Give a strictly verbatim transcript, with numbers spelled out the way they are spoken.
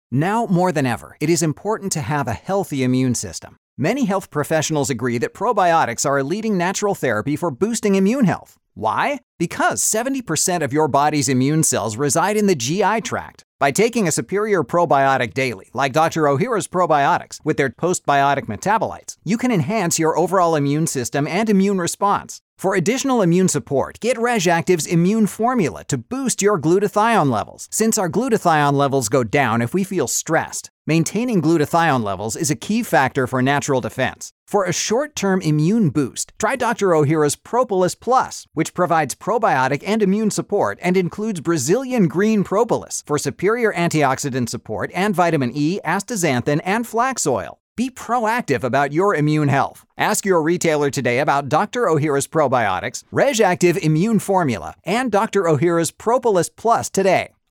Now more than ever, it is important to have a healthy immune system. Many health professionals agree that probiotics are a leading natural therapy for boosting immune health. Why? Because seventy percent of your body's immune cells reside in the G I tract. By taking a superior probiotic daily, like Doctor Ohhira's probiotics, with their postbiotic metabolites, you can enhance your overall immune system and immune response. For additional immune support, get RegActive's Immune Formula to boost your glutathione levels, since our glutathione levels go down if we feel stressed. Maintaining glutathione levels is a key factor for natural defense. For a short-term immune boost, try Doctor Ohhira's Propolis Plus, which provides probiotic and immune support and includes Brazilian green propolis for superior antioxidant support and vitamin E, astaxanthin, and flax oil. Be proactive about your immune health. Ask your retailer today about Doctor Ohhira's probiotics, RegActive Immune Formula, and Doctor Ohhira's Propolis Plus today.